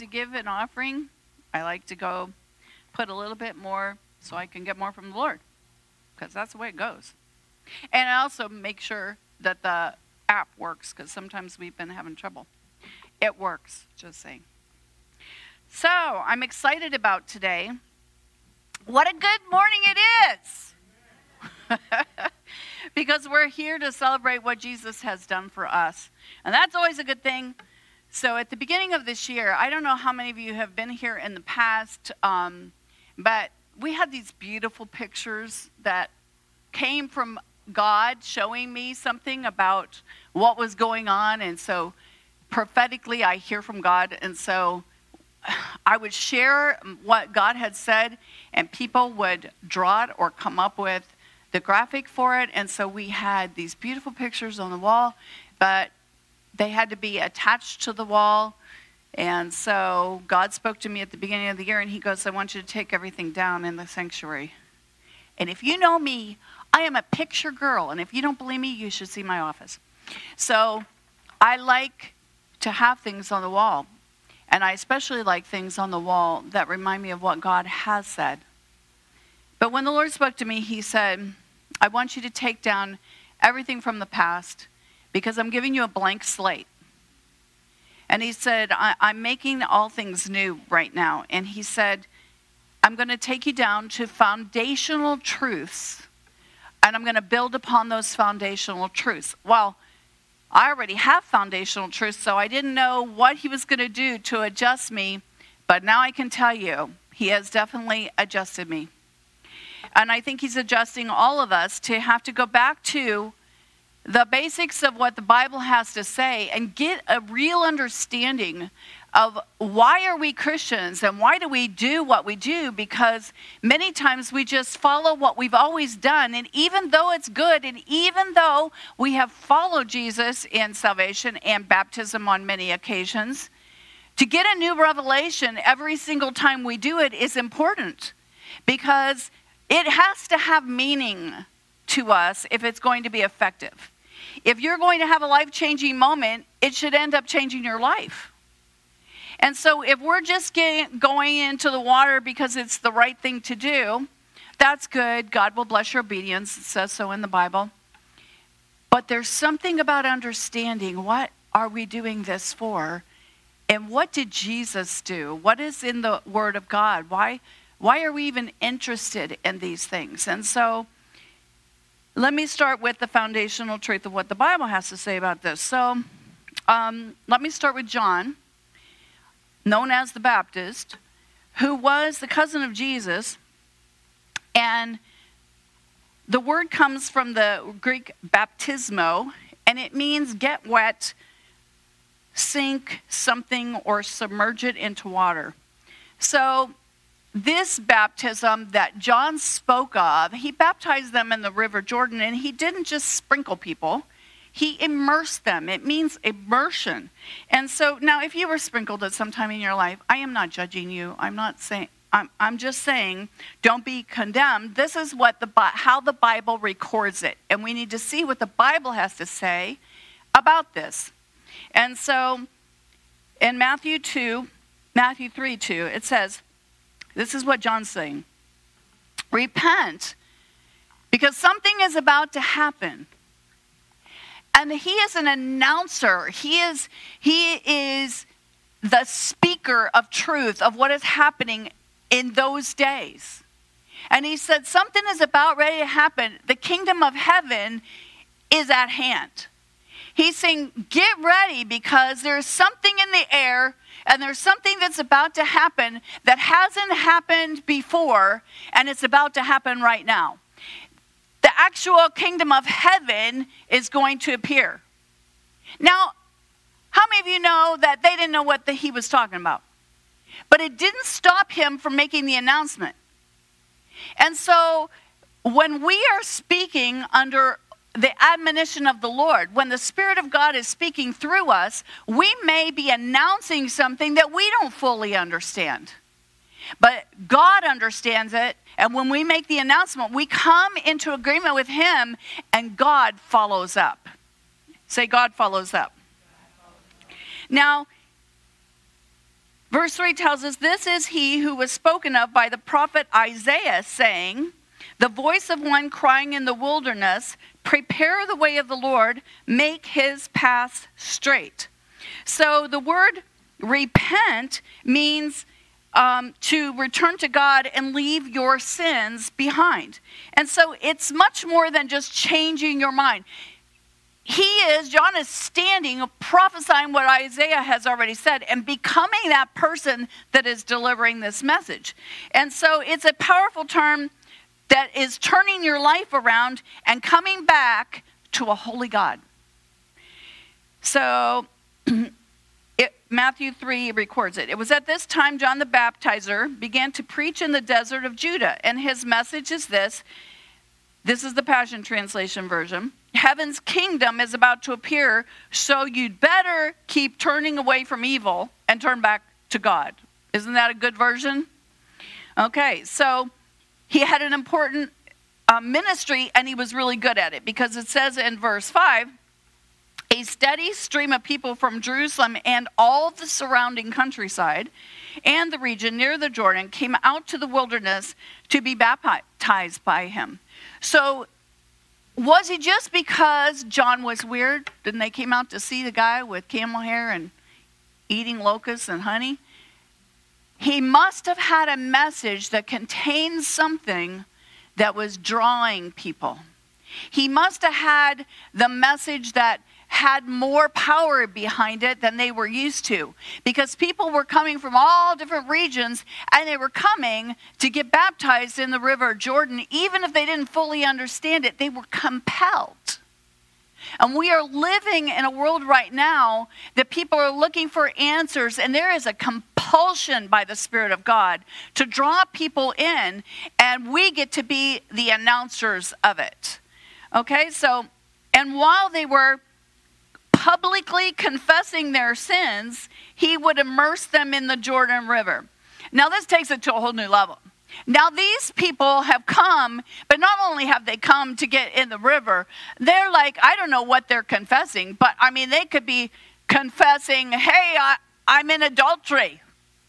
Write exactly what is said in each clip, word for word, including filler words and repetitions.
to give an offering, I like to go put a little bit more so I can get more from the Lord, because that's the way it goes. And I also make sure that the app works, because sometimes we've been having trouble. It works, just saying. So I'm excited about today. What a good morning it is! Because we're here to celebrate what Jesus has done for us. And that's always a good thing. So at the beginning of this year, I don't know how many of you have been here in the past, um, but we had these beautiful pictures that came from God showing me something about what was going on. And so prophetically, I hear from God. And so I would share what God had said, and people would draw it or come up with the graphic for it. And so we had these beautiful pictures on the wall, but they had to be attached to the wall. And so God spoke to me at the beginning of the year, and he goes, I want you to take everything down in the sanctuary. And if you know me, I am a picture girl. And if you don't believe me, you should see my office. So I like to have things on the wall. And I especially like things on the wall that remind me of what God has said. But when the Lord spoke to me, he said, I want you to take down everything from the past, because I'm giving you a blank slate. And he said, I, I'm making all things new right now. And he said, I'm going to take you down to foundational truths, and I'm going to build upon those foundational truths. Well, I already have foundational truths, so I didn't know what he was going to do to adjust me. But now I can tell you, he has definitely adjusted me. And I think he's adjusting all of us to have to go back to the basics of what the Bible has to say and get a real understanding of why are we Christians and why do we do what we do, because many times we just follow what we've always done. And even though it's good, and even though we have followed Jesus in salvation and baptism on many occasions, to get a new revelation every single time we do it is important, because it has to have meaning to us if it's going to be effective. If you're going to have a life-changing moment, it should end up changing your life. And so if we're just getting, going into the water because it's the right thing to do, that's good. God will bless your obedience. It says so in the Bible. But there's something about understanding, what are we doing this for? And what did Jesus do? What is in the Word of God? Why, why are we even interested in these things? And so let me start with the foundational truth of what the Bible has to say about this. So um, let me start with John, known as the Baptist, who was the cousin of Jesus. And the word comes from the Greek baptismo, and it means get wet, sink something, or submerge it into water. So this baptism that John spoke of, he baptized them in the River Jordan, and he didn't just sprinkle people. He immersed them. It means immersion. And so now if you were sprinkled at some time in your life, I am not judging you. I'm not saying, I'm, I'm just saying, don't be condemned. This is what the how the Bible records it. And we need to see what the Bible has to say about this. And so in Matthew two, Matthew three two, it says, this is what John's saying. Repent, because something is about to happen. And he is an announcer. He is, he is the speaker of truth of what is happening in those days. And he said, something is about ready to happen. The kingdom of heaven is at hand. He's saying, get ready, because there's something in the air, and there's something that's about to happen that hasn't happened before, and it's about to happen right now. The actual kingdom of heaven is going to appear. Now, how many of you know that they didn't know what the, he was talking about? But it didn't stop him from making the announcement. And so when we are speaking under the admonition of the Lord, when the Spirit of God is speaking through us, we may be announcing something that we don't fully understand. But God understands it, and when we make the announcement, we come into agreement with him, and God follows up. Say, God follows up. Now, Verse three tells us, this is he who was spoken of by the prophet Isaiah, saying, the voice of one crying in the wilderness, prepare the way of the Lord, make his paths straight. So the word repent means um, to return to God and leave your sins behind. And so it's much more than just changing your mind. He is, John is standing, prophesying what Isaiah has already said and becoming that person that is delivering this message. And so it's a powerful term that is turning your life around and coming back to a holy God. So it, Matthew three records it. It was at this time John the Baptizer began to preach in the desert of Judah. And his message is this. This is the Passion Translation version. Heaven's kingdom is about to appear, so you'd better keep turning away from evil and turn back to God. Isn't that a good version? Okay, so he had an important uh, ministry, and he was really good at it, because it says in verse five, a steady stream of people from Jerusalem and all the surrounding countryside and the region near the Jordan came out to the wilderness to be baptized by him. So was it just because John was weird? Then they came out to see the guy with camel hair and eating locusts and honey? He must have had a message that contained something that was drawing people. He must have had the message that had more power behind it than they were used to, because people were coming from all different regions and they were coming to get baptized in the river Jordan. Even if they didn't fully understand it, they were compelled. And we are living in a world right now that people are looking for answers, and there is a compulsion by the Spirit of God to draw people in, and we get to be the announcers of it. Okay, so, and while they were publicly confessing their sins, he would immerse them in the Jordan River. Now this takes it to a whole new level. Now these people have come, but not only have they come to get in the river, they're like, I don't know what they're confessing, but I mean, they could be confessing, hey, I, I'm in adultery.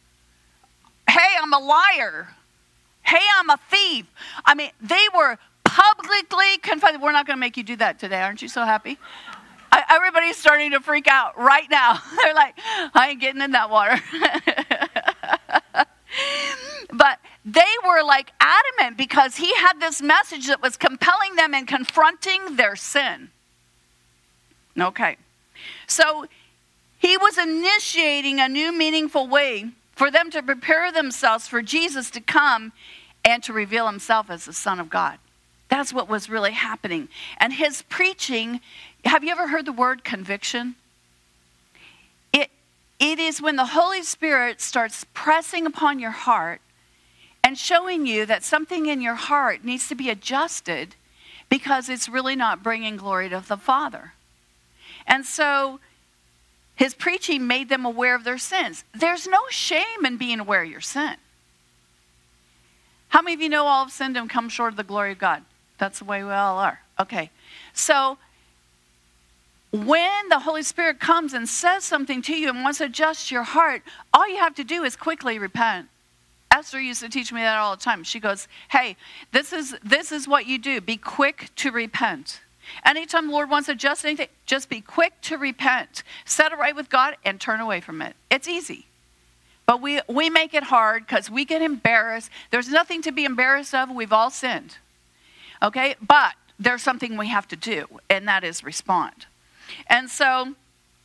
Hey, I'm a liar. Hey, I'm a thief. I mean, they were publicly confessing. We're not going to make you do that today. Aren't you so happy? I, everybody's starting to freak out right now. They're like, I ain't getting in that water. But they were like adamant because he had this message that was compelling them and confronting their sin. Okay. So he was initiating a new meaningful way for them to prepare themselves for Jesus to come and to reveal himself as the Son of God. That's what was really happening. And his preaching, have you ever heard the word conviction? It, it is when the Holy Spirit starts pressing upon your heart and showing you that something in your heart needs to be adjusted because it's really not bringing glory to the Father. And so his preaching made them aware of their sins. There's no shame in being aware of your sin. How many of you know all have sinned and come short of the glory of God? That's the way we all are. Okay. So when the Holy Spirit comes and says something to you and wants to adjust your heart, all you have to do is quickly repent. Esther used to teach me that all the time. She goes, hey, this is this is what you do. Be quick to repent. Anytime the Lord wants to adjust anything, just be quick to repent. Set it right with God and turn away from it. It's easy. But we, we make it hard because we get embarrassed. There's nothing to be embarrassed of. We've all sinned. Okay? But there's something we have to do, and that is respond. And so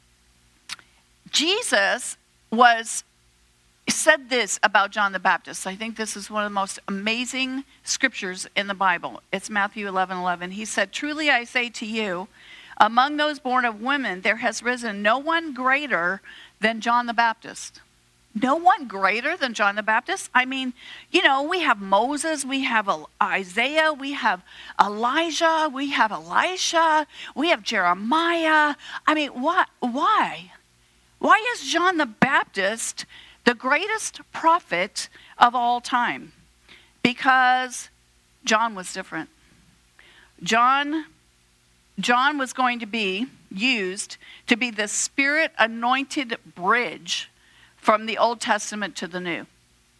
Jesus was said this about John the Baptist. I think this is one of the most amazing scriptures in the Bible. It's Matthew eleven eleven. He said, truly I say to you, among those born of women, there has risen no one greater than John the Baptist. No one greater than John the Baptist? I mean, you know, we have Moses, we have Isaiah, we have Elijah, we have Elisha, we have Jeremiah. I mean, what? Why? Why is John the Baptist the greatest prophet of all time? Because John was different. John, John was going to be used to be the Spirit-anointed bridge from the Old Testament to the New.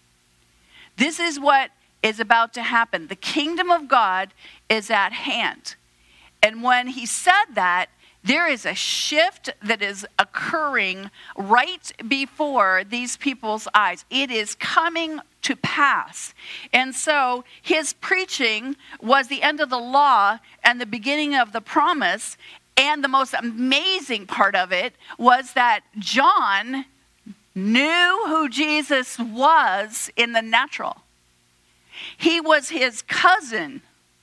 This is what is about to happen. The kingdom of God is at hand. And when he said that, there is a shift that is occurring right before these people's eyes. It is coming to pass. And so his preaching was the end of the law and the beginning of the promise. And the most amazing part of it was that John knew who Jesus was in the natural. He was his cousin.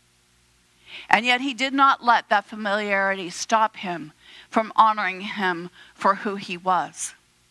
And yet he did not let that familiarity stop him from honoring him for who he was.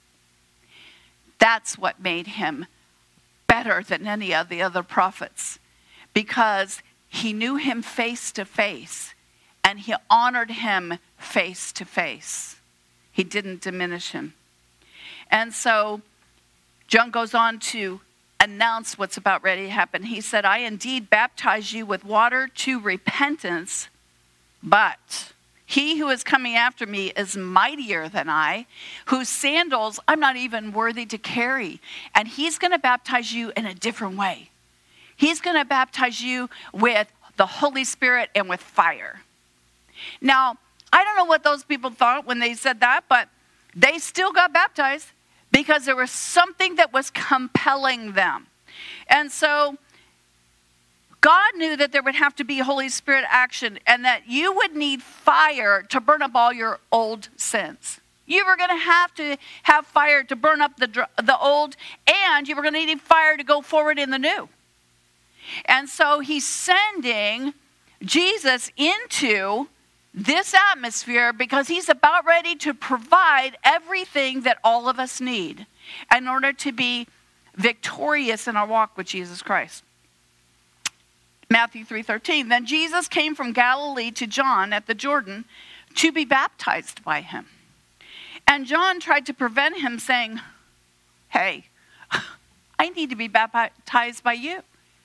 That's what made him better than any of the other prophets, because he knew him face to face and he honored him face to face. He didn't diminish him. And so John goes on to announce what's about ready to happen. He said, I indeed baptize you with water to repentance, but he who is coming after me is mightier than I, whose sandals I'm not even worthy to carry. And he's going to baptize you in a different way. He's going to baptize you with the Holy Spirit and with fire. Now, I don't know what those people thought when they said that, but they still got baptized, because there was something that was compelling them. And so God knew that there would have to be Holy Spirit action and that you would need fire to burn up all your old sins. You were going to have to have fire to burn up the, the old, and you were going to need fire to go forward in the new. And so he's sending Jesus into this atmosphere because he's about ready to provide everything that all of us need in order to be victorious in our walk with Jesus Christ. Matthew three thirteen, then Jesus came from Galilee to John at the Jordan to be baptized by him. And John tried to prevent him, saying, hey, I need to be baptized by you.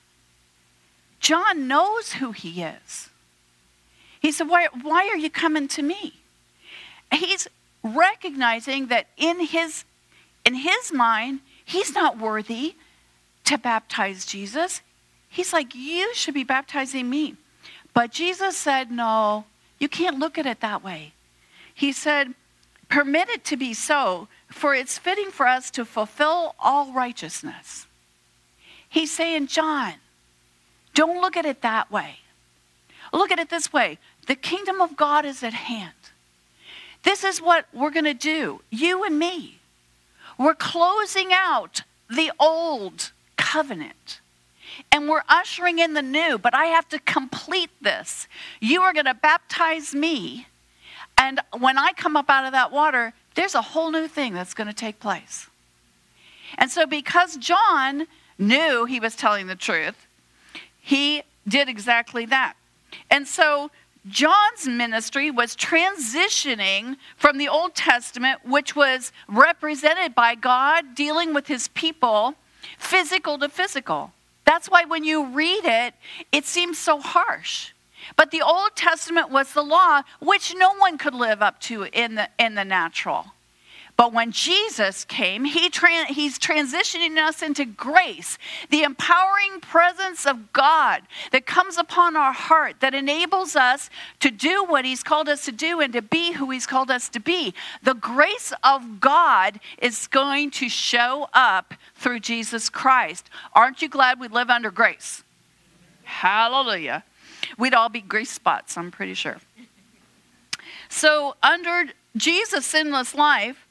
John knows who he is. He said, why, why are you coming to me? He's recognizing that in his, in his mind, he's not worthy to baptize Jesus. He's like, you should be baptizing me. But Jesus said, no, you can't look at it that way. He said, permit it to be so, for it's fitting for us to fulfill all righteousness. He's saying, John, don't look at it that way. Look at it this way. The kingdom of God is at hand. This is what we're going to do, you and me. We're closing out the old covenant, and we're ushering in the new, but I have to complete this. You are going to baptize me, and when I come up out of that water, there's a whole new thing that's going to take place. And so because John knew he was telling the truth, he did exactly that. And so John's ministry was transitioning from the Old Testament, which was represented by God dealing with his people, physical to physical. That's why when you read it, it seems so harsh. But the Old Testament was the law, which no one could live up to in the, in the natural. But when Jesus came, he tra- he's transitioning us into grace, the empowering presence of God that comes upon our heart, that enables us to do what he's called us to do and to be who he's called us to be. The grace of God is going to show up through Jesus Christ. Aren't you glad we live under grace? Hallelujah. We'd all be grease spots, I'm pretty sure. So under Jesus' sinless life,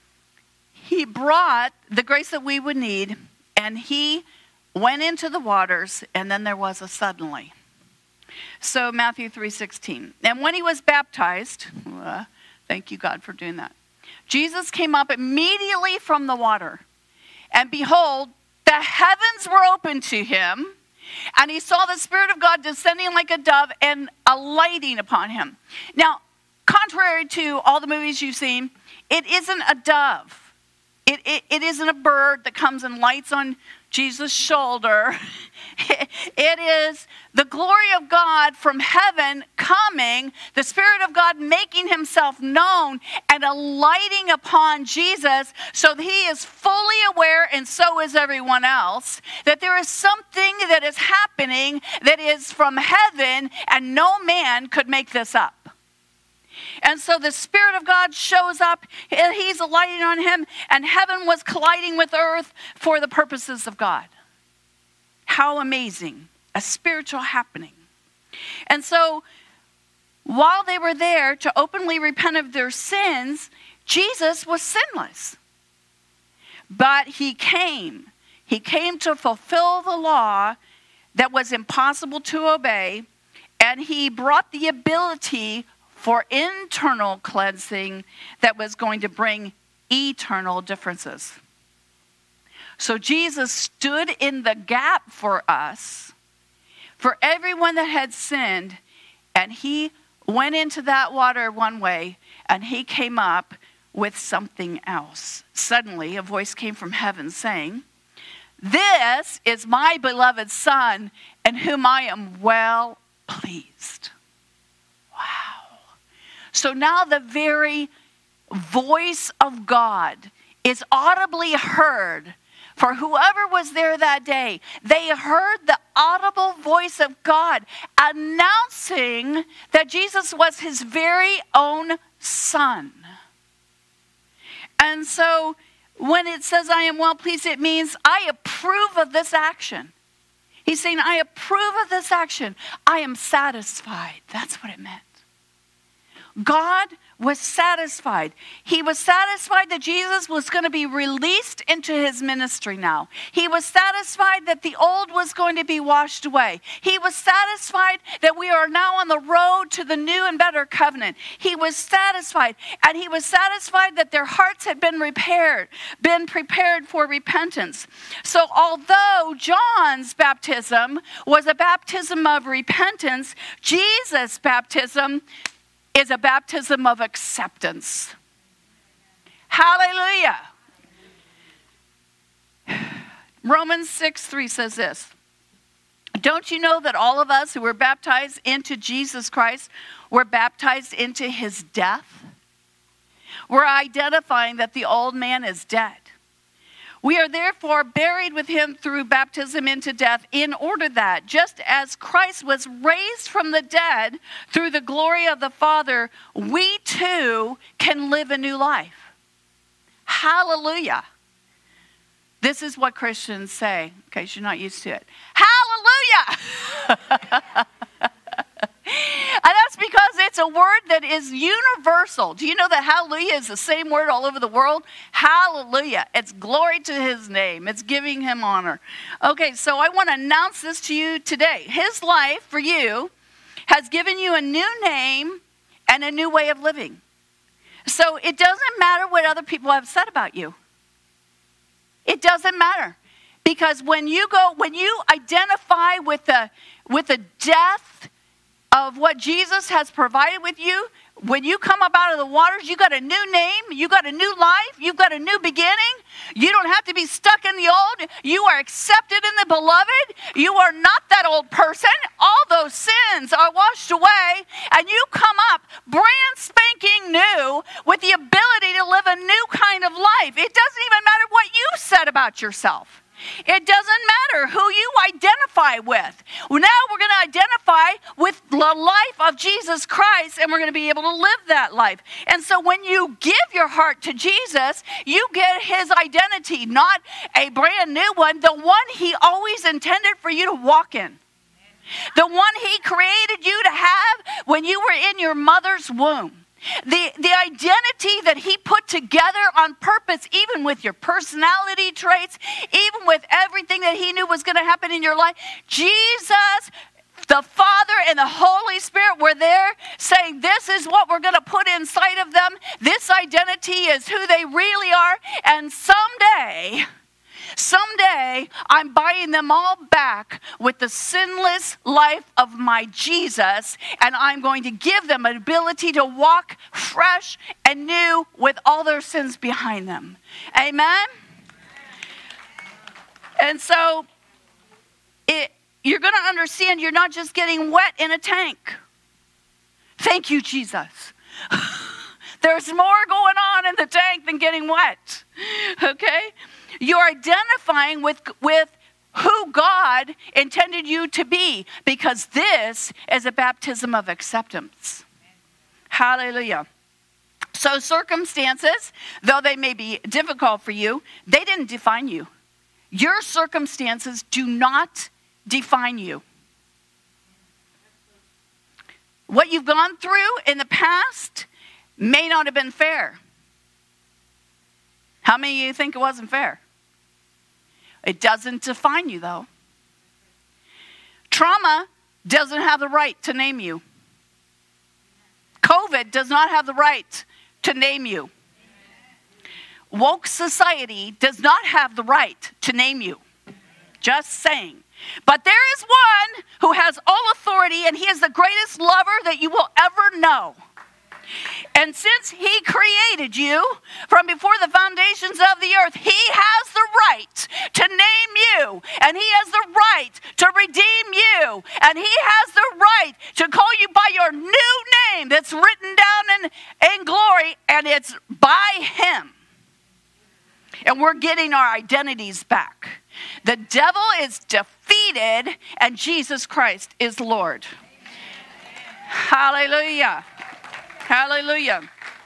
he brought the grace that we would need, and he went into the waters, and then there was a suddenly. So Matthew three sixteen. And when he was baptized, uh, thank you, God, for doing that. Jesus came up immediately from the water, and behold, the heavens were opened to him, and he saw the Spirit of God descending like a dove and alighting upon him. Now, contrary to all the movies you've seen, it isn't a dove. It, it, it isn't a bird that comes and lights on Jesus' shoulder. It, it is the glory of God from heaven coming, the Spirit of God making himself known and alighting upon Jesus so that he is fully aware, and so is everyone else, that there is something that is happening that is from heaven and no man could make this up. And so the Spirit of God shows up, he's alighting on him, and heaven was colliding with earth for the purposes of God. How amazing, a spiritual happening. And so while they were there to openly repent of their sins, Jesus was sinless. But he came. He came to fulfill the law that was impossible to obey, and he brought the ability for internal cleansing that was going to bring eternal differences. So Jesus stood in the gap for us, for everyone that had sinned, and he went into that water one way, and he came up with something else. Suddenly, a voice came from heaven saying, "This is my beloved Son, in whom I am well pleased." Wow. So now the very voice of God is audibly heard for whoever was there that day. They heard the audible voice of God announcing that Jesus was his very own Son. And so when it says I am well pleased, it means I approve of this action. He's saying, I approve of this action. I am satisfied. That's what it meant. God was satisfied. He was satisfied that Jesus was going to be released into his ministry now. He was satisfied that the old was going to be washed away. He was satisfied that we are now on the road to the new and better covenant. He was satisfied, and he was satisfied that their hearts had been repaired, been prepared for repentance. So although John's baptism was a baptism of repentance, Jesus' baptism is a baptism of acceptance. Hallelujah. Romans six three says this. Don't you know that all of us who were baptized into Jesus Christ were baptized into his death? We're identifying that the old man is dead. We are therefore buried with him through baptism into death, in order that, just as Christ was raised from the dead through the glory of the Father, we too can live a new life. Hallelujah. This is what Christians say, in case you're not used to it. Hallelujah! And that's because it's a word that is universal. Do you know that hallelujah is the same word all over the world? Hallelujah. It's glory to his name. It's giving him honor. Okay, so I want to announce this to you today. His life for you has given you a new name and a new way of living. So it doesn't matter what other people have said about you. It doesn't matter. Because when you go, when you identify with the, with the death of what Jesus has provided with you, when you come up out of the waters, you got a new name, you got a new life, you've got a new beginning. You don't have to be stuck in the old. You are accepted in the beloved. You are not that old person. All those sins are washed away, and you come up brand spanking new with the ability to live a new kind of life. It doesn't even matter what you said about yourself. It doesn't matter who you identify with. Well, now we're going to identify with the life of Jesus Christ, and we're going to be able to live that life. And so when you give your heart to Jesus, you get his identity, not a brand new one, the one he always intended for you to walk in. The one he created you to have when you were in your mother's womb. The, the identity that he put together on purpose, even with your personality traits, even with everything that he knew was going to happen in your life. Jesus, the Father, and the Holy Spirit were there saying, this is what we're going to put inside of them. This identity is who they really are. And someday, someday, day, I'm buying them all back with the sinless life of my Jesus, and I'm going to give them an ability to walk fresh and new with all their sins behind them. Amen? And so it, you're going to understand you're not just getting wet in a tank. Thank you, Jesus. There's more going on in the tank than getting wet. Okay? You're identifying with, with who God intended you to be, because this is a baptism of acceptance. Hallelujah. So circumstances, though they may be difficult for you, they didn't define you. Your circumstances do not define you. What you've gone through in the past may not have been fair. How many of you think it wasn't fair? It doesn't define you, though. Trauma doesn't have the right to name you. COVID does not have the right to name you. Woke society does not have the right to name you. Just saying. But there is one who has all authority, and he is the greatest lover that you will ever know. And since he created you from before the foundations of the earth, he has the right to name you, and he has the right to redeem you, and he has the right to call you by your new name that's written down in, in glory, and it's by him. And we're getting our identities back. The devil is defeated, and Jesus Christ is Lord. Hallelujah. Hallelujah.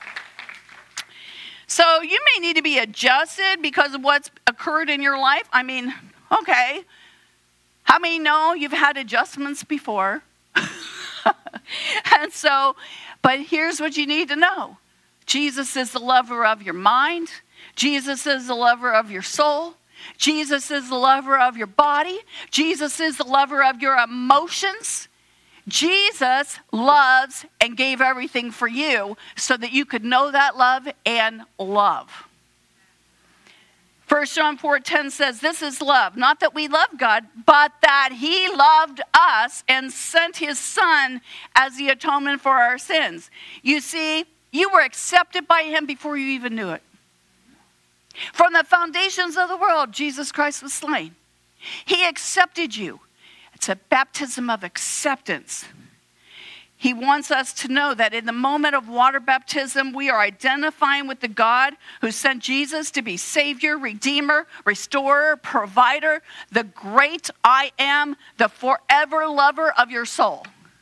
So you may need to be adjusted because of what's occurred in your life. I mean, okay. How many know you've had adjustments before? And so, but here's what you need to know. Jesus is the lover of your mind. Jesus is the lover of your soul. Jesus is the lover of your body. Jesus is the lover of your emotions. Jesus loves and gave everything for you so that you could know that love and love. First John four ten says, this is love, not that we love God, but that he loved us and sent his son as the atonement for our sins. You see, you were accepted by him before you even knew it. From the foundations of the world, Jesus Christ was slain. He accepted you. It's a baptism of acceptance. He wants us to know that in the moment of water baptism, we are identifying with the God who sent Jesus to be Savior, Redeemer, Restorer, Provider, the great I am, the forever lover of your soul.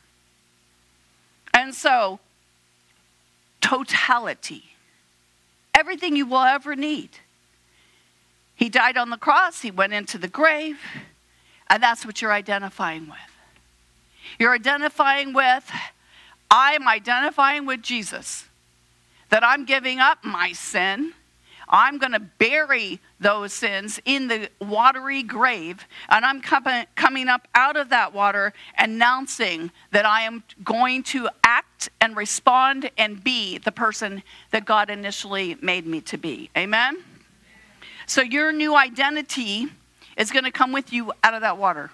And so, totality. Everything you will ever need. He died on the cross. He went into the grave. And that's what you're identifying with. You're identifying with, I'm identifying with Jesus. That I'm giving up my sin. I'm going to bury those sins in the watery grave. And I'm com- coming up out of that water, announcing that I am going to act and respond and be the person that God initially made me to be. Amen? So your new identity is going to come with you out of that water.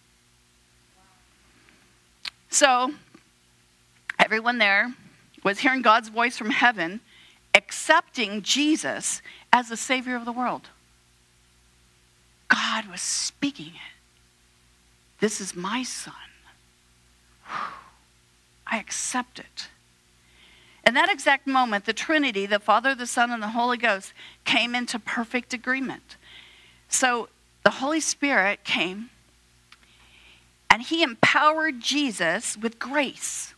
So, everyone there was hearing God's voice from heaven, accepting Jesus as the Savior of the world. God was speaking it. This is my son. I accept it. In that exact moment, the Trinity, the Father, the Son, and the Holy Ghost came into perfect agreement. So, the Holy Spirit came and he empowered Jesus with grace.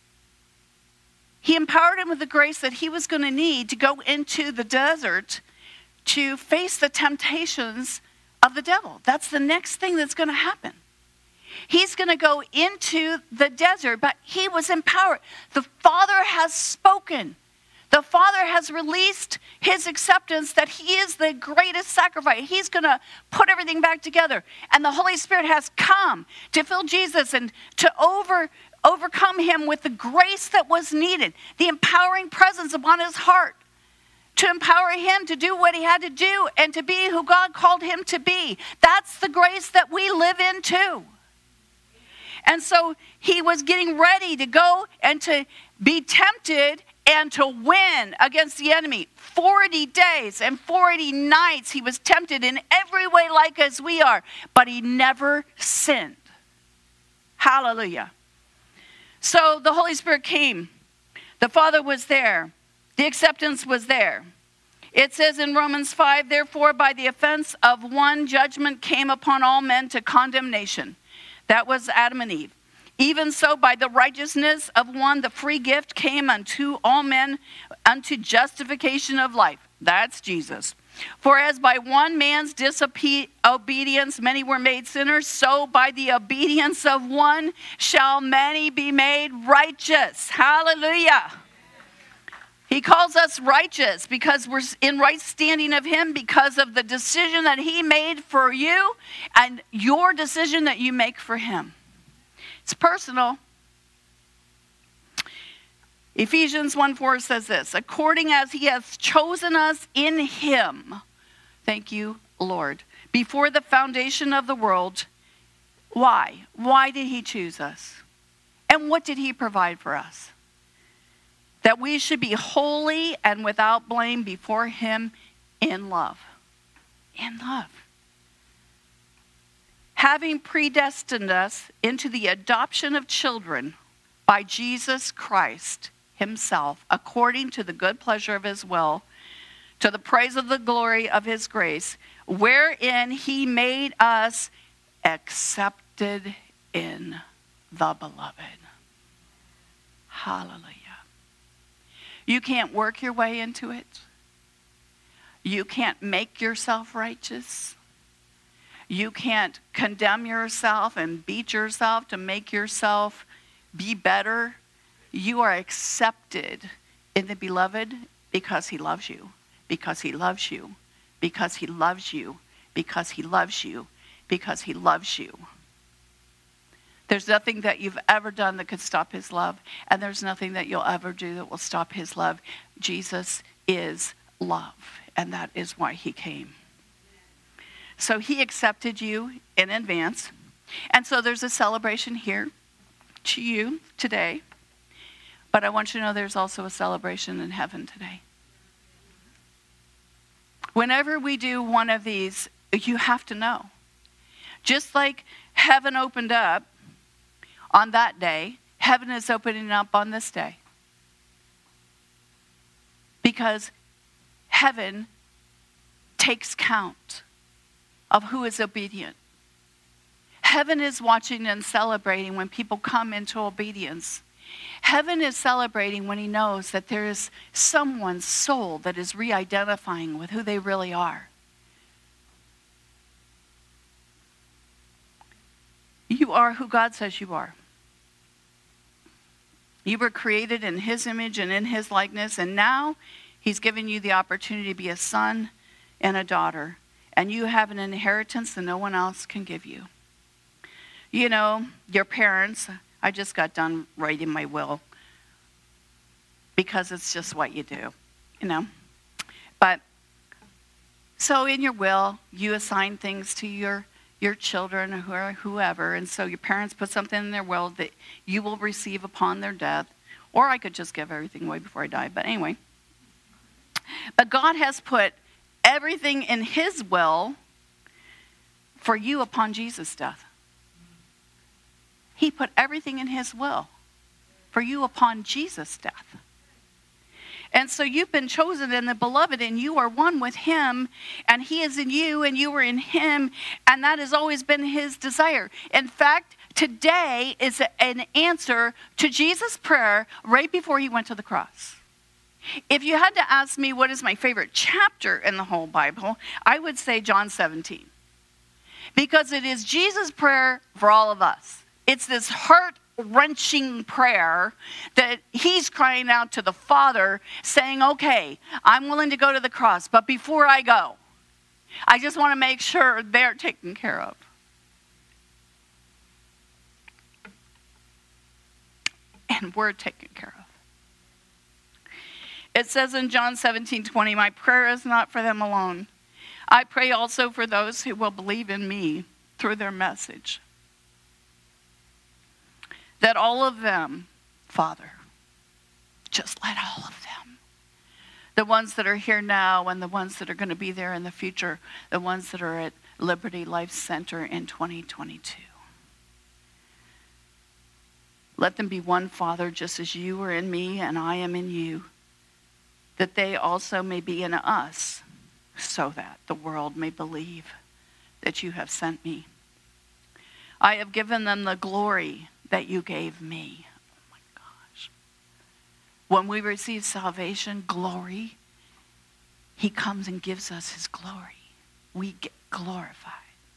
He empowered him with the grace that he was going to need to go into the desert to face the temptations of the devil. That's the next thing that's going to happen. He's going to go into the desert, but he was empowered. The Father has spoken. The Father has released his acceptance that he is the greatest sacrifice. He's going to put everything back together. And the Holy Spirit has come to fill Jesus and to over, overcome him with the grace that was needed, the empowering presence upon his heart to empower him to do what he had to do and to be who God called him to be. That's the grace that we live in too. And so he was getting ready to go and to be tempted and to win against the enemy. forty days and forty nights he was tempted in every way like as we are, but he never sinned. Hallelujah. So the Holy Spirit came. The Father was there. The acceptance was there. It says in Romans five, therefore by the offense of one judgment came upon all men to condemnation. That was Adam and Eve. Even so, by the righteousness of one, the free gift came unto all men unto justification of life. That's Jesus. For as by one man's disobedience many were made sinners, so by the obedience of one shall many be made righteous. Hallelujah. He calls us righteous because we're in right standing of him because of the decision that he made for you and your decision that you make for him. It's personal. Ephesians one four says this, according as he has chosen us in him, thank you, Lord, before the foundation of the world. Why? Why did he choose us? And what did he provide for us? That we should be holy and without blame before him in love. In love. Having predestined us into the adoption of children by Jesus Christ himself, according to the good pleasure of his will, to the praise of the glory of his grace, wherein he made us accepted in the beloved. Hallelujah. You can't work your way into it. You can't make yourself righteous. You can't condemn yourself and beat yourself to make yourself be better. You are accepted in the beloved because he loves you, because he loves you, because he loves you, because he loves you, because he loves you. There's nothing that you've ever done that could stop his love, and there's nothing that you'll ever do that will stop his love. Jesus is love, and that is why he came. So he accepted you in advance. And so there's a celebration here to you today. But I want you to know there's also a celebration in heaven today. Whenever we do one of these, you have to know. Just like heaven opened up on that day, heaven is opening up on this day. Because heaven takes count of who is obedient. Heaven is watching and celebrating when people come into obedience. Heaven is celebrating when he knows that there is someone's soul that is re-identifying with who they really are. You are who God says you are. You were created in his image and in his likeness, and now he's given you the opportunity to be a son and a daughter. And you have an inheritance that no one else can give you. You know, your parents, I just got done writing my will because it's just what you do, you know. But so in your will, you assign things to your, your children or whoever. And so your parents put something in their will that you will receive upon their death. Or I could just give everything away before I die. But anyway. But God has put everything in his will for you upon Jesus' death. He put everything in his will for you upon Jesus' death. And so you've been chosen in the beloved, and you are one with him, and he is in you, and you are in him, and that has always been his desire. In fact, today is an answer to Jesus' prayer right before he went to the cross. If you had to ask me what is my favorite chapter in the whole Bible, I would say John seventeen. Because it is Jesus' prayer for all of us. It's this heart-wrenching prayer that he's crying out to the Father, saying, okay, I'm willing to go to the cross, but before I go, I just want to make sure they're taken care of. And we're taken care of. It says in John seventeen twenty, my prayer is not for them alone. I pray also for those who will believe in me through their message. That all of them, Father, just let all of them, the ones that are here now and the ones that are going to be there in the future, the ones that are at Liberty Life Center in twenty twenty-two. Let them be one, Father, just as you are in me and I am in you, that they also may be in us, so that the world may believe that you have sent me. I have given them the glory that you gave me. Oh my gosh. When we receive salvation, glory, he comes and gives us his glory. We get glorified.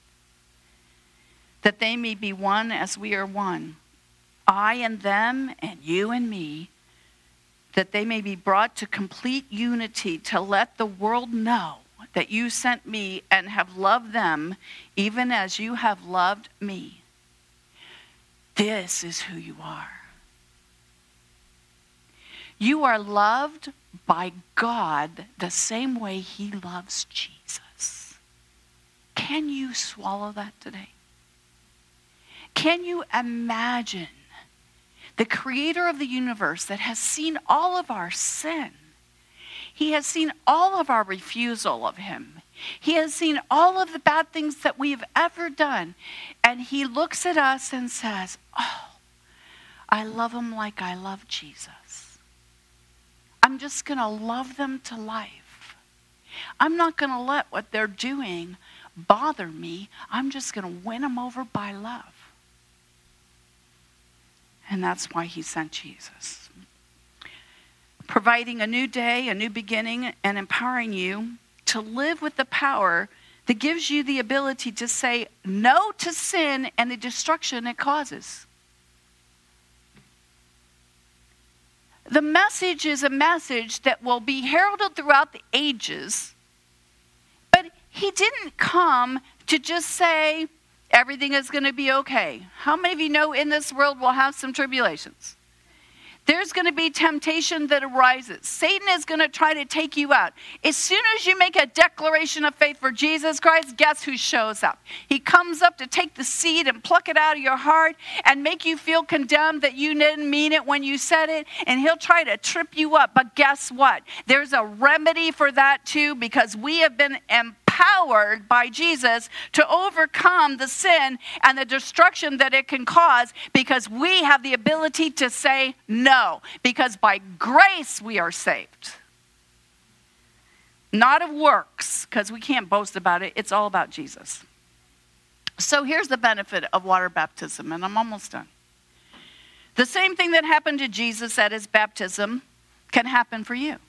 That they may be one as we are one. I and them and you and me, that they may be brought to complete unity, to let the world know that you sent me and have loved them even as you have loved me. This is who you are. You are loved by God the same way he loves Jesus. Can you swallow that today? Can you imagine the creator of the universe that has seen all of our sin? He has seen all of our refusal of him. He has seen all of the bad things that we've ever done. And he looks at us and says, oh, I love them like I love Jesus. I'm just going to love them to life. I'm not going to let what they're doing bother me. I'm just going to win them over by love. And that's why he sent Jesus. Providing a new day, a new beginning, and empowering you to live with the power that gives you the ability to say no to sin and the destruction it causes. The message is a message that will be heralded throughout the ages, but he didn't come to just say, everything is going to be okay. How many of you know in this world we'll have some tribulations? There's going to be temptation that arises. Satan is going to try to take you out. As soon as you make a declaration of faith for Jesus Christ, guess who shows up? He comes up to take the seed and pluck it out of your heart and make you feel condemned that you didn't mean it when you said it. And he'll try to trip you up. But guess what? There's a remedy for that too, because we have been empowered. Empowered by Jesus to overcome the sin and the destruction that it can cause, because we have the ability to say no, because by grace we are saved. Not of works, because we can't boast about it. It's all about Jesus. So here's the benefit of water baptism, and I'm almost done. The same thing that happened to Jesus at his baptism can happen for you.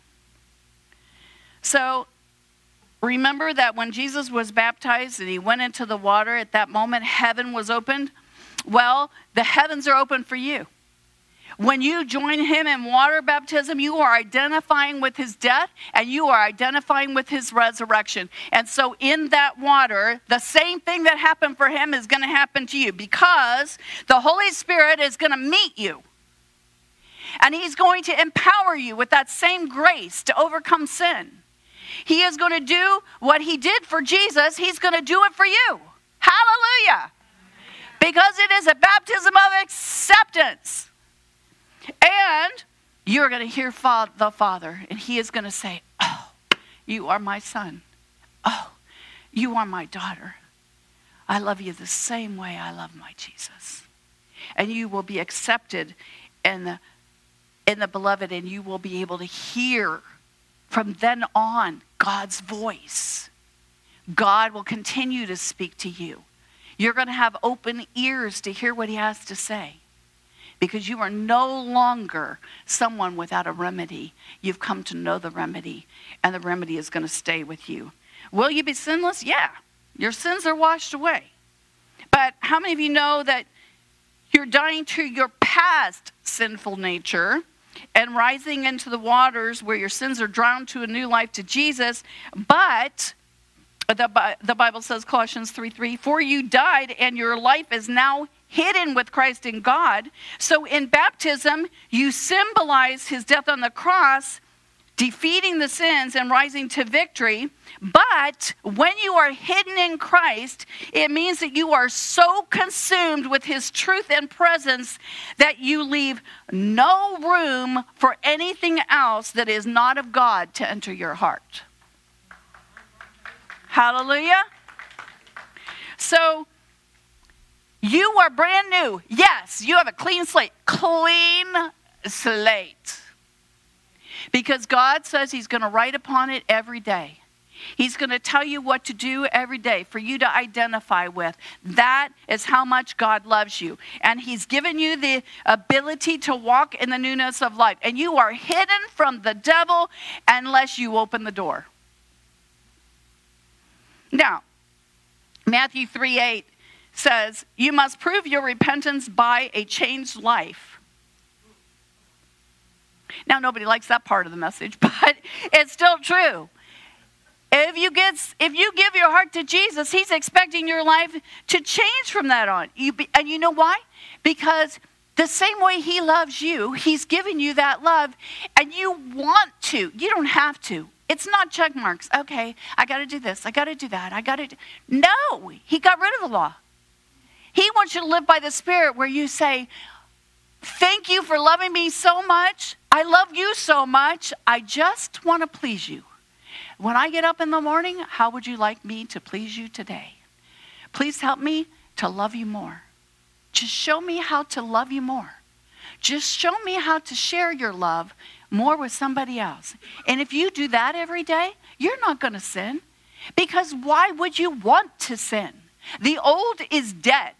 So remember that when Jesus was baptized and he went into the water, at that moment, heaven was opened. Well, the heavens are open for you. When you join him in water baptism, you are identifying with his death and you are identifying with his resurrection. And so in that water, the same thing that happened for him is going to happen to you, because the Holy Spirit is going to meet you. And he's going to empower you with that same grace to overcome sin. He is going to do what he did for Jesus. He's going to do it for you. Hallelujah. Because it is a baptism of acceptance. And you're going to hear the Father, and he is going to say, oh, you are my son. Oh, you are my daughter. I love you the same way I love my Jesus. And you will be accepted in the, in the beloved, and you will be able to hear from then on God's voice. God will continue to speak to you. You're going to have open ears to hear what he has to say, because you are no longer someone without a remedy. You've come to know the remedy, and the remedy is going to stay with you. Will you be sinless? Yeah. Your sins are washed away. But how many of you know that you're dying to your past sinful nature and rising into the waters where your sins are drowned to a new life to Jesus? But the, the Bible says, Colossians three three, for you died and your life is now hidden with Christ in God. So in baptism, you symbolize his death on the cross defeating the sins and rising to victory. But when you are hidden in Christ, it means that you are so consumed with his truth and presence that you leave no room for anything else that is not of God to enter your heart. Hallelujah. So you are brand new. Yes, you have a clean slate. Clean slate. Because God says he's going to write upon it every day. He's going to tell you what to do every day for you to identify with. That is how much God loves you. And he's given you the ability to walk in the newness of life. And you are hidden from the devil unless you open the door. Now, Matthew three eight says, you must prove your repentance by a changed life. Now, nobody likes that part of the message, but it's still true. If you get, if you give your heart to Jesus, he's expecting your life to change from that on. You be, and you know why? Because the same way he loves you, he's giving you that love, and you want to. You don't have to. It's not check marks. Okay, I got to do this. I got to do that. I got to do. No, he got rid of the law. He wants you to live by the Spirit where you say, thank you for loving me so much. I love you so much. I just want to please you. When I get up in the morning, how would you like me to please you today? Please help me to love you more. Just show me how to love you more. Just show me how to share your love more with somebody else. And if you do that every day, you're not going to sin. Because why would you want to sin? The old is dead.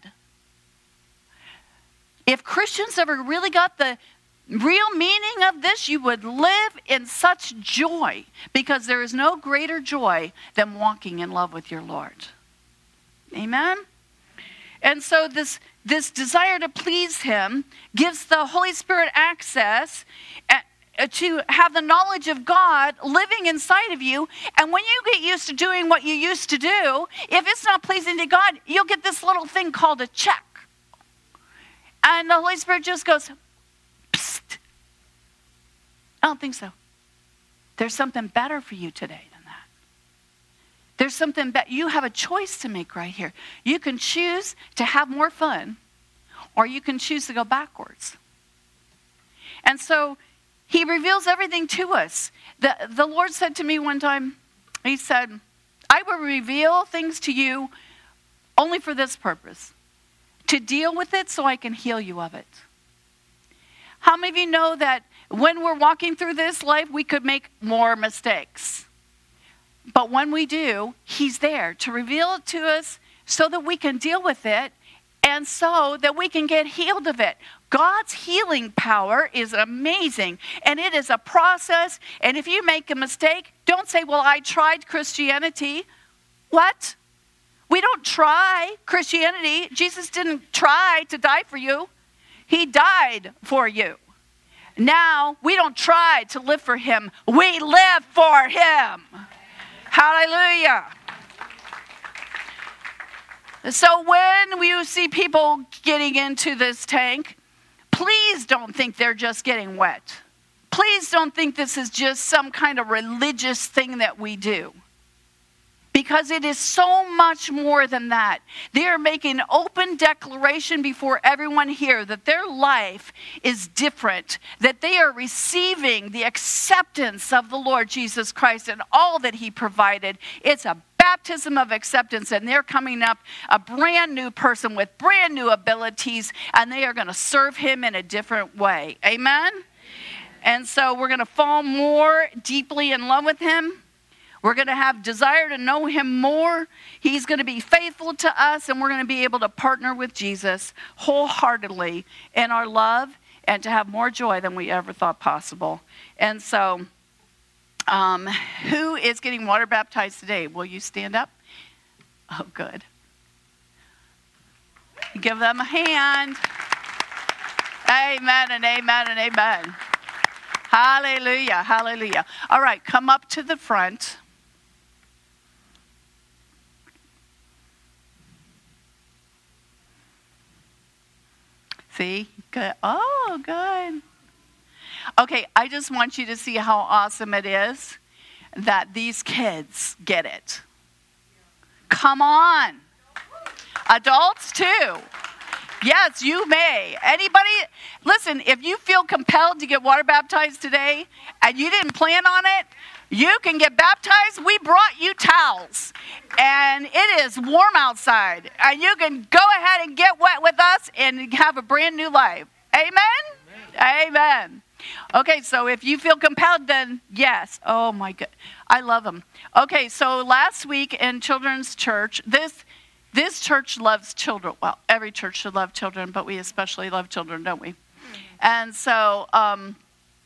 If Christians ever really got the real meaning of this, you would live in such joy, because there is no greater joy than walking in love with your Lord. Amen? And so this, this desire to please him gives the Holy Spirit access to have the knowledge of God living inside of you. And when you get used to doing what you used to do, if it's not pleasing to God, you'll get this little thing called a check. And the Holy Spirit just goes, psst. I don't think so. There's something better for you today than that. There's something better. You have a choice to make right here. You can choose to have more fun, or you can choose to go backwards. And so he reveals everything to us. The, the Lord said to me one time, he said, I will reveal things to you only for this purpose. To deal with it so I can heal you of it. How many of you know that when we're walking through this life, we could make more mistakes? But when we do, he's there to reveal it to us so that we can deal with it and so that we can get healed of it. God's healing power is amazing, and it is a process. And if you make a mistake, don't say, well, I tried Christianity. What? We don't try Christianity. Jesus didn't try to die for you. He died for you. Now, we don't try to live for him. We live for him. Hallelujah. So when you see people getting into this tank, please don't think they're just getting wet. Please don't think this is just some kind of religious thing that we do. Because it is so much more than that. They are making an open declaration before everyone here that their life is different, that they are receiving the acceptance of the Lord Jesus Christ and all that he provided. It's a baptism of acceptance, and they're coming up a brand new person with brand new abilities, and they are going to serve him in a different way. Amen? And so we're going to fall more deeply in love with him. We're going to have desire to know him more. He's going to be faithful to us, and we're going to be able to partner with Jesus wholeheartedly in our love and to have more joy than we ever thought possible. And so, um, who is getting water baptized today? Will you stand up? Oh, good. Give them a hand. Amen and amen and amen. Hallelujah, hallelujah. All right, come up to the front. See? Good. Oh, good. Okay, I just want you to see how awesome it is that these kids get it. Come on. Adults too. Yes, you may. Anybody, listen, if you feel compelled to get water baptized today and you didn't plan on it, you can get baptized. We brought you towels. And it is warm outside. And you can go ahead and get wet with us and have a brand new life. Amen? Amen. Amen. Okay, so if you feel compelled, then yes. Oh, my God. I love them. Okay, so last week in children's church, this this church loves children. Well, every church should love children, but we especially love children, don't we? Mm-hmm. And so, um,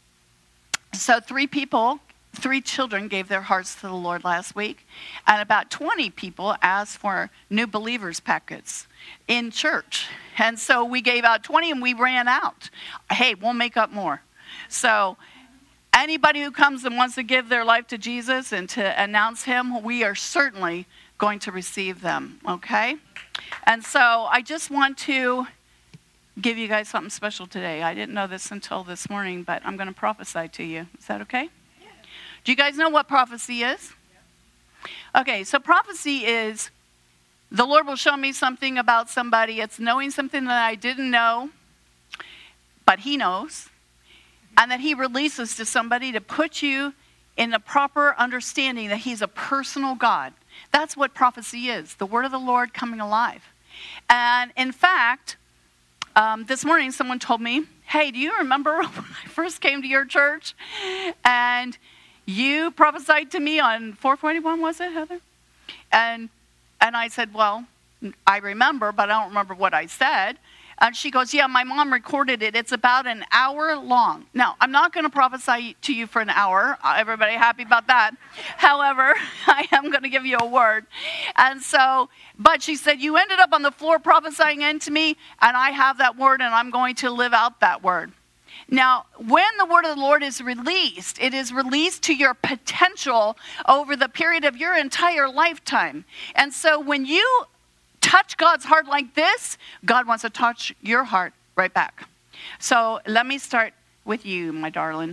so three people, three children gave their hearts to the Lord last week, and about twenty people asked for new believers packets in church. And so we gave out twenty, and we ran out. Hey, we'll make up more. So anybody who comes and wants to give their life to Jesus and to announce him, we are certainly going to receive them, okay? And so I just want to give you guys something special today. I didn't know this until this morning, but I'm going to prophesy to you. Is that okay? Yeah. Do you guys know what prophecy is? Yeah. Okay, so prophecy is the Lord will show me something about somebody. It's knowing something that I didn't know, but he knows. And that he releases to somebody to put you in the proper understanding that he's a personal God. That's what prophecy is, the word of the Lord coming alive. And in fact, um, this morning someone told me, hey, do you remember when I first came to your church? And you prophesied to me on four twenty-one, was it, Heather? And, and I said, well, I remember, but I don't remember what I said. And she goes, yeah, my mom recorded it. It's about an hour long. Now, I'm not going to prophesy to you for an hour. Everybody happy about that? However, I am going to give you a word. And so, but she said, you ended up on the floor prophesying into me, and I have that word, and I'm going to live out that word. Now, when the word of the Lord is released, it is released to your potential over the period of your entire lifetime. And so when you touch God's heart like this, God wants to touch your heart right back. So let me start with you, my darling.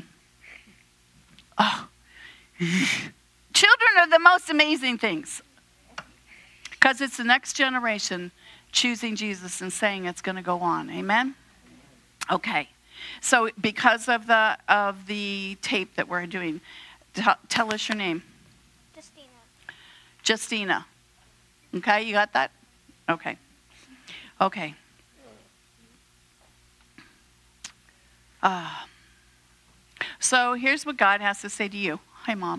Oh. Children are the most amazing things because it's the next generation choosing Jesus and saying it's going to go on. Amen? Okay. So because of the of the tape that we're doing, t- tell us your name. Justina. Justina. Okay, you got that? Okay. Okay. Uh, so here's what God has to say to you. Hi, Mom.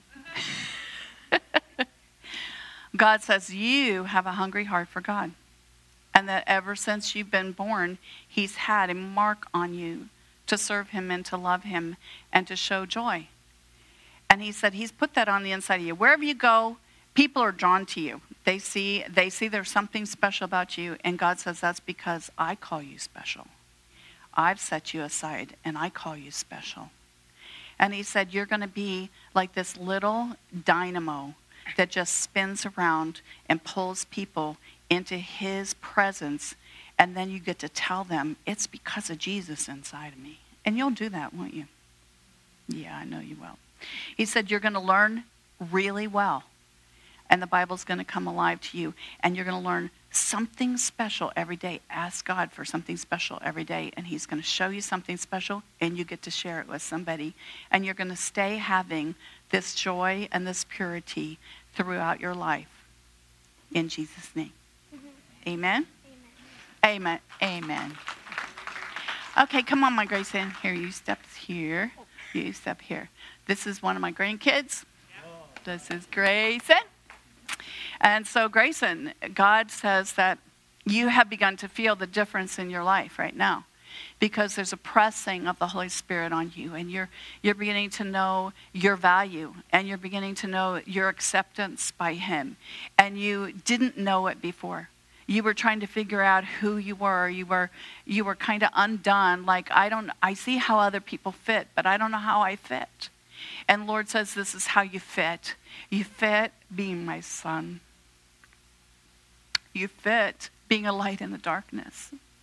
God says you have a hungry heart for God. And that ever since you've been born, he's had a mark on you to serve him and to love him and to show joy. And he said he's put that on the inside of you. Wherever you go, people are drawn to you. They see they see there's something special about you, and God says that's because I call you special. I've set you aside, and I call you special. And he said you're going to be like this little dynamo that just spins around and pulls people into his presence, and then you get to tell them it's because of Jesus inside of me. And you'll do that, won't you? Yeah, I know you will. He said you're going to learn really well. And the Bible's going to come alive to you. And you're going to learn something special every day. Ask God for something special every day. And he's going to show you something special. And you get to share it with somebody. And you're going to stay having this joy and this purity throughout your life. In Jesus' name. Mm-hmm. Amen? Amen? Amen. Amen. Okay, come on, my Grayson. Here, you step here. You step here. This is one of my grandkids. This is Grayson. And so, Grayson, God says that you have begun to feel the difference in your life right now because there's a pressing of the Holy Spirit on you, and you're you're beginning to know your value, and you're beginning to know your acceptance by him, and you didn't know it before. You were trying to figure out who you were. You were you were kind of undone, like I don't I see how other people fit, but I don't know how I fit. And Lord says this is how you fit. You fit being my son. You fit being a light in the darkness.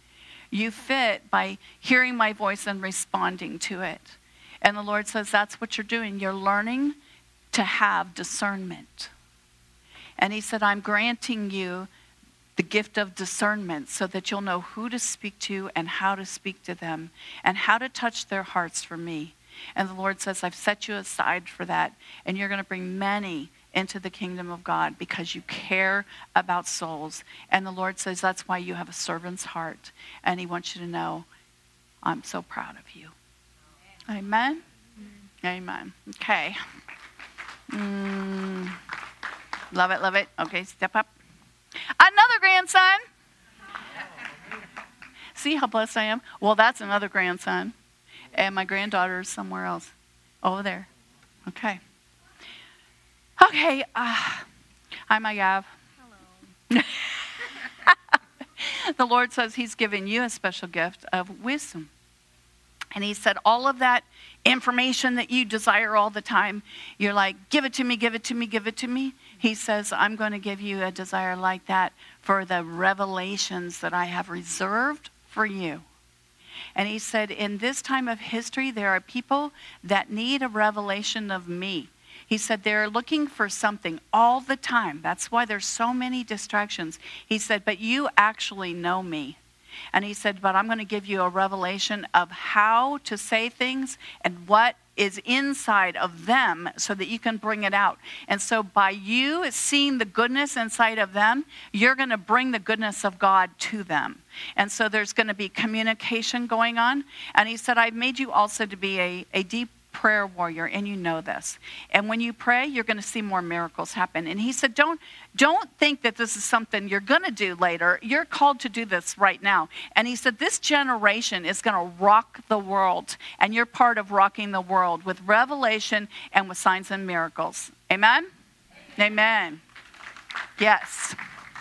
you fit by hearing my voice and responding to it. And the Lord says, that's what you're doing. You're learning to have discernment. And he said, I'm granting you the gift of discernment so that you'll know who to speak to and how to speak to them and how to touch their hearts for me. And the Lord says, I've set you aside for that. And you're going to bring many into the kingdom of God because you care about souls. And the Lord says, that's why you have a servant's heart. And he wants you to know, I'm so proud of you. Amen? Amen. Amen. Okay. Mm. Love it, love it. Okay, step up. Another grandson. See how blessed I am? Well, that's another grandson. And my granddaughter is somewhere else. Over there. Okay. Okay. Uh, hi, my Gav. Hello. The Lord says he's given you a special gift of wisdom. And he said all of that information that you desire all the time, you're like, give it to me, give it to me, give it to me. He says, I'm going to give you a desire like that for the revelations that I have reserved for you. And he said, in this time of history, there are people that need a revelation of me. He said, they're looking for something all the time. That's why there's so many distractions. He said, but you actually know me. And he said, but I'm going to give you a revelation of how to say things and what is inside of them so that you can bring it out. And so by you seeing the goodness inside of them, you're going to bring the goodness of God to them. And so there's going to be communication going on. And he said, I've made you also to be a, a deep prayer warrior, and you know this. And when you pray, you're going to see more miracles happen. And he said, don't, don't think that this is something you're going to do later. You're called to do this right now. And he said, this generation is going to rock the world, and you're part of rocking the world with revelation and with signs and miracles. Amen? Amen. Amen. Yes.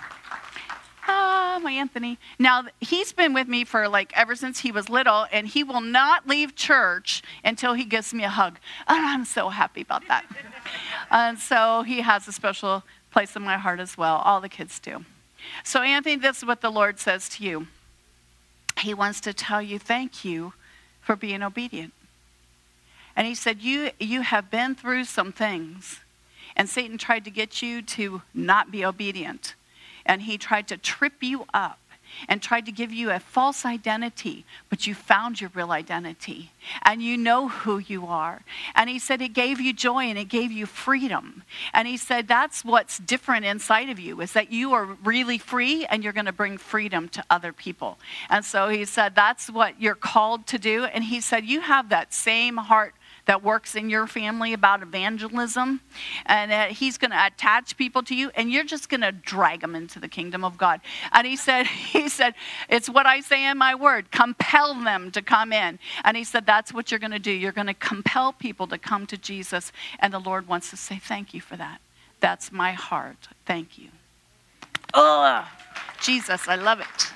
Ah, my Anthony. Now, he's been with me for like ever since he was little, and he will not leave church until he gives me a hug. And I'm so happy about that. And so he has a special place in my heart as well. All the kids do. So, Anthony, this is what the Lord says to you. He wants to tell you thank you for being obedient. And he said, you, you have been through some things, and Satan tried to get you to not be obedient. And he tried to trip you up and tried to give you a false identity, but you found your real identity and you know who you are. And he said it gave you joy and it gave you freedom. And he said that's what's different inside of you, is that you are really free and you're going to bring freedom to other people. And so he said that's what you're called to do. And he said you have that same heart that works in your family about evangelism, and uh, he's going to attach people to you, and you're just going to drag them into the kingdom of God. And he said, he said, it's what I say in my word, compel them to come in. And he said, that's what you're going to do. You're going to compel people to come to Jesus, and the Lord wants to say, thank you for that. That's my heart. Thank you. Oh, Jesus, I love it.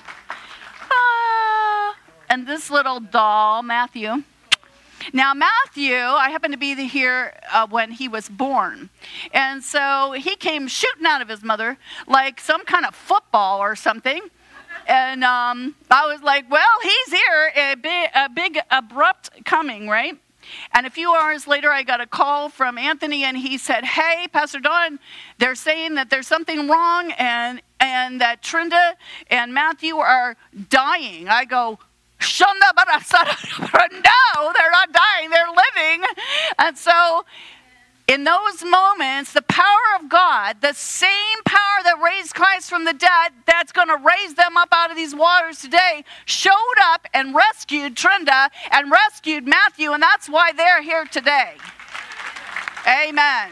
Ah, and this little doll, Matthew. Now, Matthew, I happened to be here uh, when he was born. And so he came shooting out of his mother like some kind of football or something. And um, I was like, well, he's here, a big, a big abrupt coming, right? And a few hours later, I got a call from Anthony, and he said, hey, Pastor Don, they're saying that there's something wrong and, and that Trinda and Matthew are dying. I go, no, they're not dying, they're living. And so in those moments, the power of God, the same power that raised Christ from the dead, that's going to raise them up out of these waters today, showed up and rescued Trinda and rescued Matthew, and that's why they're here today. Amen.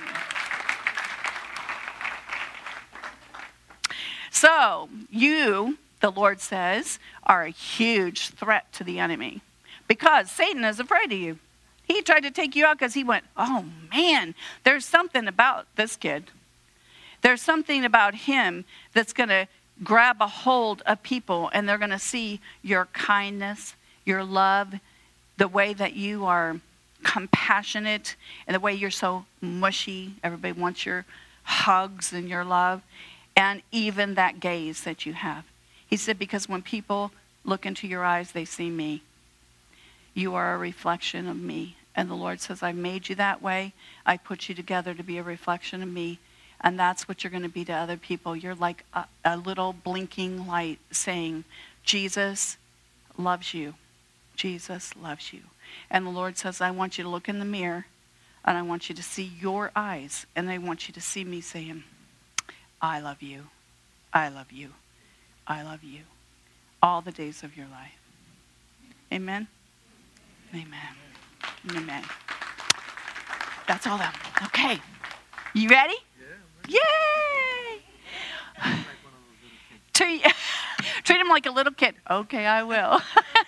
So you, the Lord says, are a huge threat to the enemy because Satan is afraid of you. He tried to take you out because he went, oh man, there's something about this kid. There's something about him that's going to grab a hold of people, and they're going to see your kindness, your love, the way that you are compassionate, and the way you're so mushy. Everybody wants your hugs and your love, and even that gaze that you have. He said, because when people look into your eyes, they see me. You are a reflection of me. And the Lord says, I made you that way. I put you together to be a reflection of me. And that's what you're going to be to other people. You're like a, a little blinking light saying, Jesus loves you. Jesus loves you. And the Lord says, I want you to look in the mirror, and I want you to see your eyes, and I want you to see me saying, I love you. I love you. I love you. All the days of your life. Amen? Amen. Amen. That's all them. Okay. You ready? Yeah. Yay! Treat, treat him like a little kid. Okay, I will.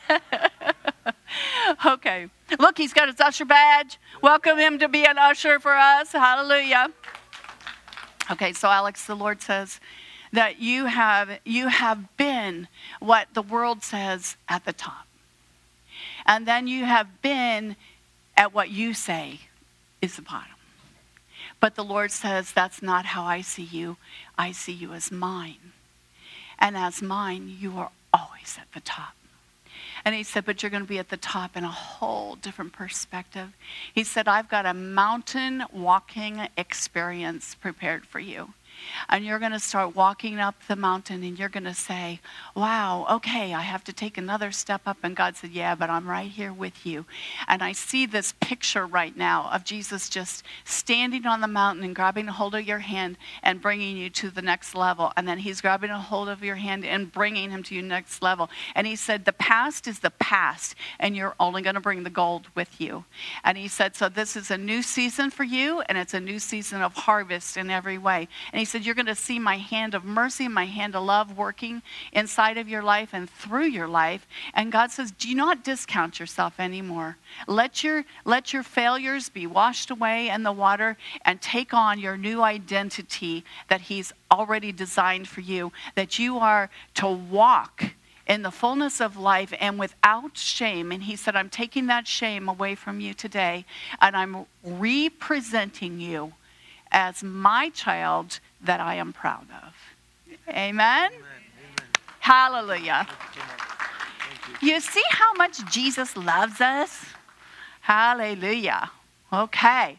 Okay. Look, he's got his usher badge. Welcome him to be an usher for us. Hallelujah. Okay, so Alex, the Lord says that you have you have been what the world says at the top. And then you have been at what you say is the bottom. But the Lord says, that's not how I see you. I see you as mine. And as mine, you are always at the top. And he said, but you're going to be at the top in a whole different perspective. He said, I've got a mountain walking experience prepared for you. And you're going to start walking up the mountain and you're going to say, wow, okay, I have to take another step up. And God said, yeah, but I'm right here with you. And I see this picture right now of Jesus just standing on the mountain and grabbing a hold of your hand and bringing you to the next level. And then he's grabbing a hold of your hand and bringing him to your next level. And he said, the past is the past and you're only going to bring the gold with you. And he said, so this is a new season for you and it's a new season of harvest in every way. And he said, you're going to see my hand of mercy, my hand of love working inside of your life and through your life. And God says, do not discount yourself anymore. Let your, let your failures be washed away in the water and take on your new identity that he's already designed for you, that you are to walk in the fullness of life and without shame. And he said, I'm taking that shame away from you today and I'm representing you as my child that I am proud of. Amen? Amen. Hallelujah. You. you see how much Jesus loves us? Hallelujah. Okay.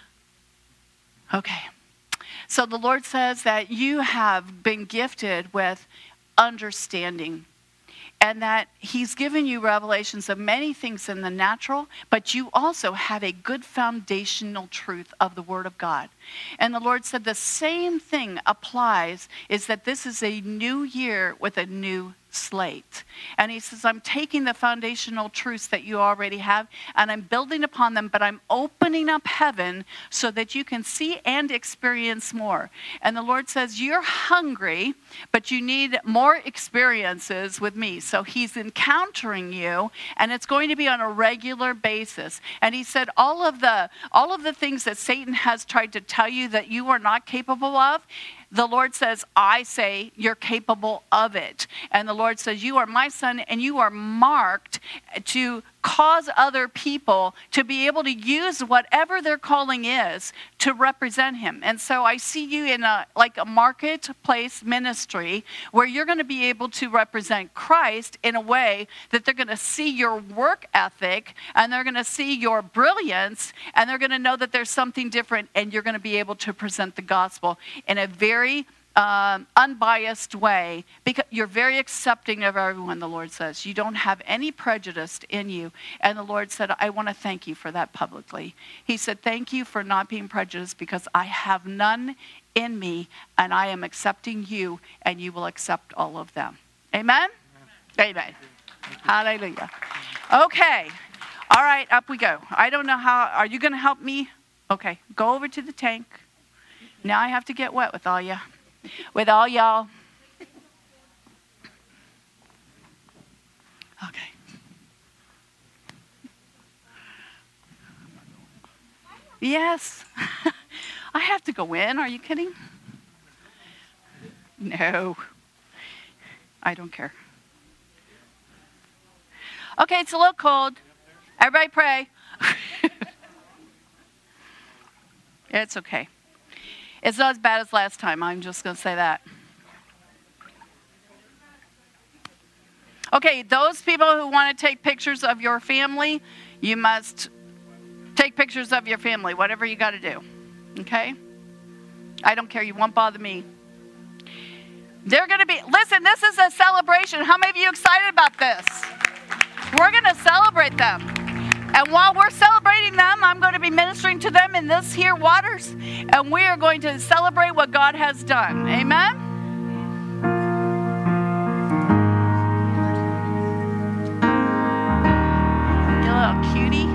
Okay. So the Lord says that you have been gifted with understanding. And that he's given you revelations of many things in the natural, but you also have a good foundational truth of the Word of God. And the Lord said the same thing applies, is that this is a new year with a new slate. And he says, I'm taking the foundational truths that you already have and I'm building upon them, but I'm opening up heaven so that you can see and experience more. And the Lord says, you're hungry, but you need more experiences with me. So he's encountering you and it's going to be on a regular basis. And he said, all of the, all of the things that Satan has tried to tell you that you are not capable of, the Lord says, I say you're capable of it. And the Lord says, you are my son and you are marked to cause other people to be able to use whatever their calling is to represent him. And so I see you in a like a marketplace ministry where you're going to be able to represent Christ in a way that they're going to see your work ethic and they're going to see your brilliance and they're going to know that there's something different and you're going to be able to present the gospel in a very Um, unbiased way, because you're very accepting of everyone, the Lord says. You don't have any prejudice in you. And the Lord said, I want to thank you for that publicly. He said, thank you for not being prejudiced because I have none in me and I am accepting you and you will accept all of them. Amen? Amen. Amen. Hallelujah. Okay. All right, up we go. I don't know how, are you going to help me? Okay, go over to the tank. Now I have to get wet with all you. With all y'all. Okay. Yes. I have to go in. Are you kidding? No. I don't care. Okay, it's a little cold. Everybody pray. It's okay. It's not as bad as last time. I'm just going to say that. Okay, those people who want to take pictures of your family, you must take pictures of your family, whatever you got to do. Okay? I don't care. You won't bother me. They're going to be, listen, this is a celebration. How many of you excited about this? We're going to celebrate them. And while we're celebrating them, I'm going to be ministering to them in this here waters. And we are going to celebrate what God has done. Amen? You little cutie.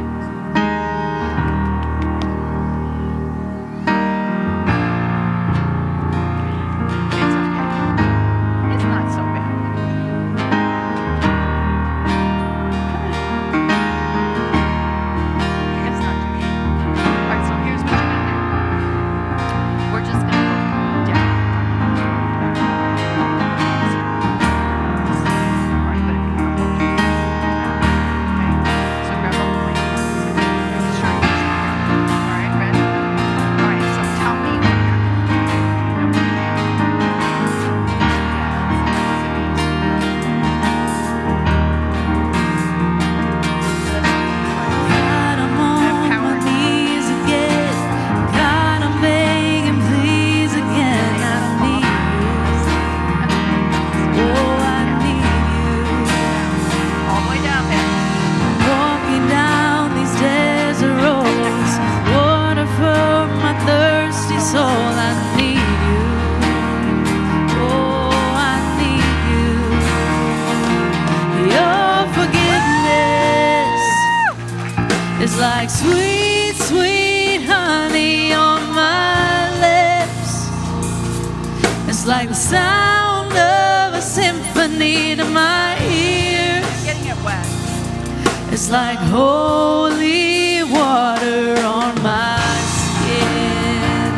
Like sweet, sweet honey on my lips. It's like the sound of a symphony to my ears. Getting it wet. It's like holy water on my skin.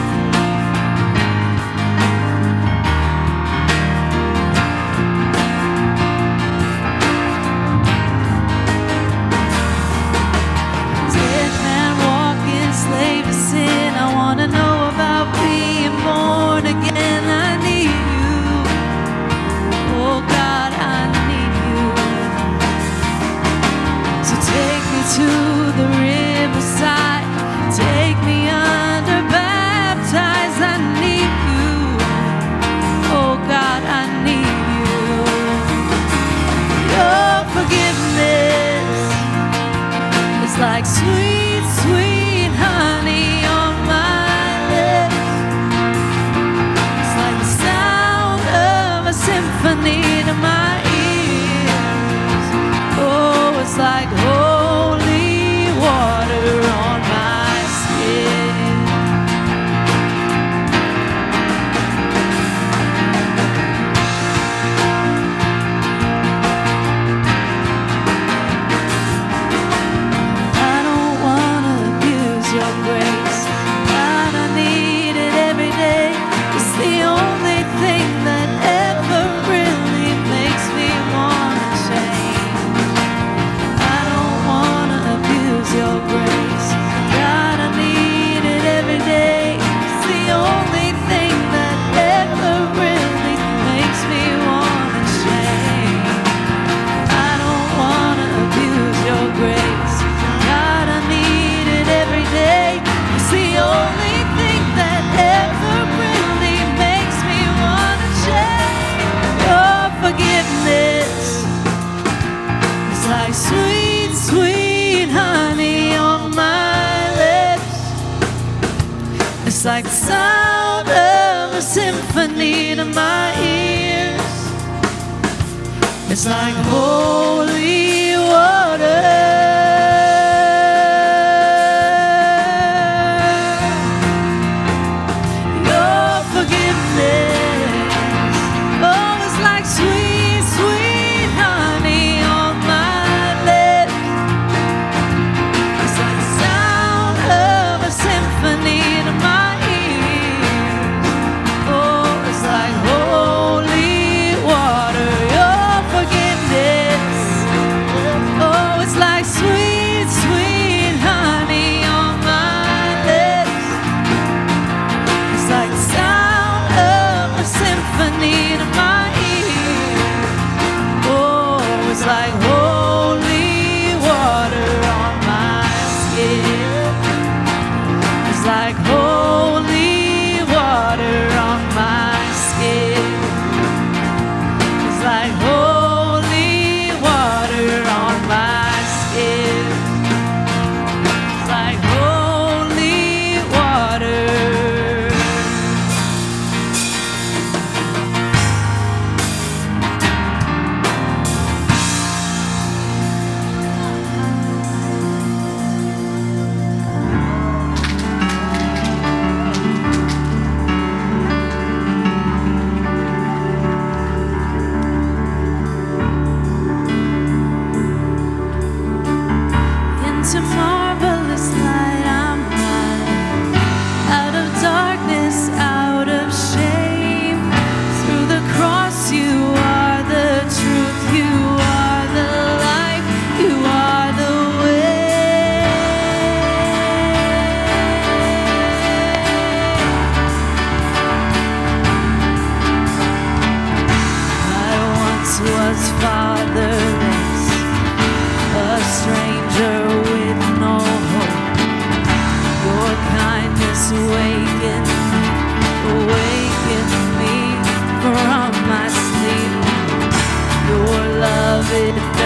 Dead man walking, slave to sin. I want to know about being born again. I need you. Oh God, I need you. So take me to the riverside, take me under, baptize. I need you. Oh God, I need you. Your forgiveness is like sweet, sweet honey on my lips. It's like the sound of a symphony to my ears. Oh, it's like holy water on my skin. I don't want to abuse your grace. God, I need it every day. It's the only thing that ever really makes me want to change. I don't want to abuse your grace. God, I need it every day. It's the only thing that ever really makes me want to change. I don't want to abuse your grace. God, I need it every day. It's the only thing that ever really makes me want to change. Your forgiveness is like sweet, sweet honey on my lips. It's like the sound of a symphony to my ears. It's like holy water. Your forgiveness, oh, it's like sweet, sweet honey on my lips. It's like the sound of a symphony to my ears. Oh, it's like holy water. Your forgiveness It's like holy water on my skin. It's like holy water on my skin. It's like holy water on my skin. It's like holy water. Into marvelous light I'm running, out of darkness, out of shame. Through the cross you are the truth, you are the life, you are the way. I once was fatherless, a stranger with no hope. Your kindness awakened, awakened me from my sleep. Your love, it